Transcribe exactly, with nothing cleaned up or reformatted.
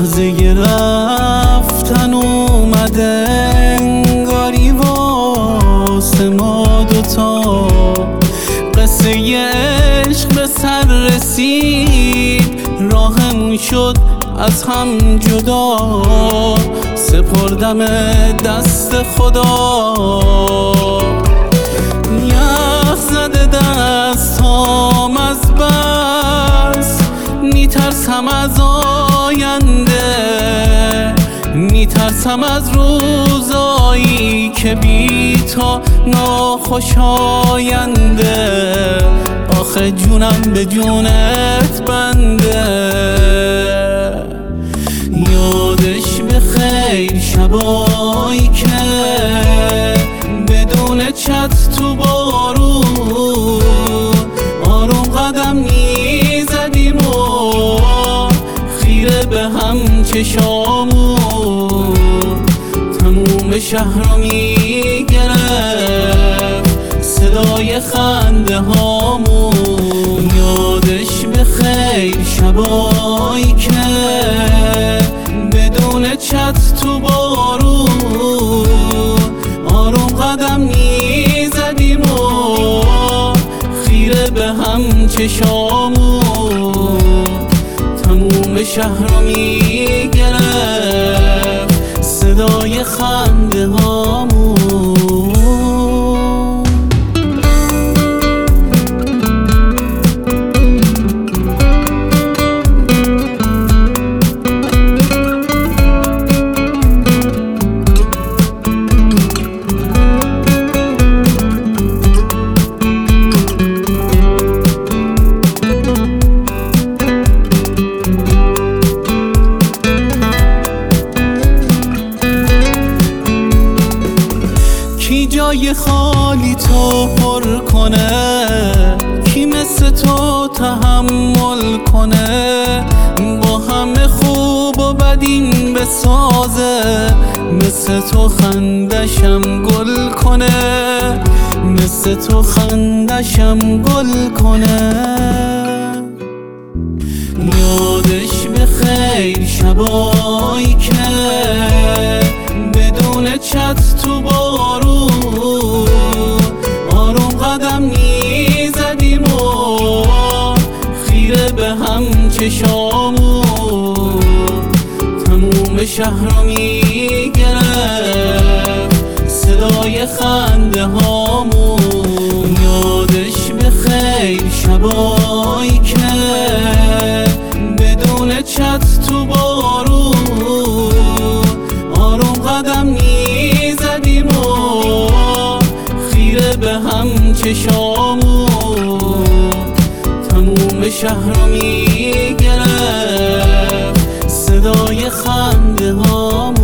لحظه رفتن اومده انگاری واسه ما دوتا، قصه عشق به سر رسید راهمون شد از هم جدا، سپردم دست خدا. یخ زده دستام از بس، میترسم از آینده، میترسم از روزایی که بی تو ناخوشاینده. آخه جونم به جونت بنده. یادش به خیر شبایی که بدون چت تو بارون آروم قدم میزدیم و خیره به هم چشامون، تموم شهر رو میگرفت صدای خنده هامون. یادش به خیر شبایی که بدون چت تو بارون آروم قدم میزدیم و خیره به هم چشامون، تموم شهر رو میگرفت صدای خنده هامون. کی جای خالی تو پر کنه، کی مثل تو تحمل کنه، با همه خوب و بدین بسازه، مثل تو خندشم گل کنه، مثل تو خندشم گل کنه. یادش به خیر شبایی که بدون چت تو بارون آروم قدم میزدیم و خیره به هم چشامون، تموم شهر رو میگرفت صدای خنده هامون. یادش به خیر شبایی که بدون چت تو بارون آروم قدم میزدیم و خیره به هم چشامون، تموم شهر رو میگرفت صدای خنده هامون.